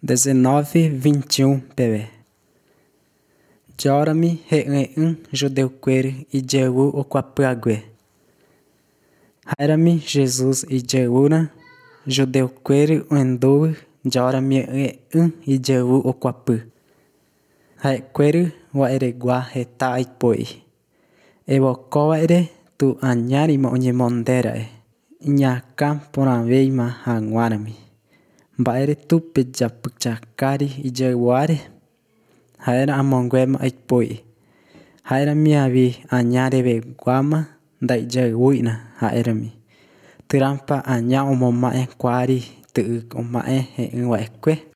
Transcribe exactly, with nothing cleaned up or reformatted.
dezenove, vinte e um, P B. Jorami he'ẽ judeokuéri ijevy okuapy'ague. Ha'érami Jesus ijeýna judeokuéri oendúvo Jorami he'ẽ ijevy okuapy. Ha'ekuéri gua'eregua heta aipói. Evokóva'ere tu añárima oñemondéra'e iñakã porãvéima hag̃uárami. Mba'éretu pejapyhákuri ijeguáre. Ha'éra amongéma aipói. Ha'éramiavi aña reveguáma ndaijeyvý'na ha'érami. Tyrãpa aña omoma'ẽ kuári ty'y oma'ẽ he'ẽ mba'ekue.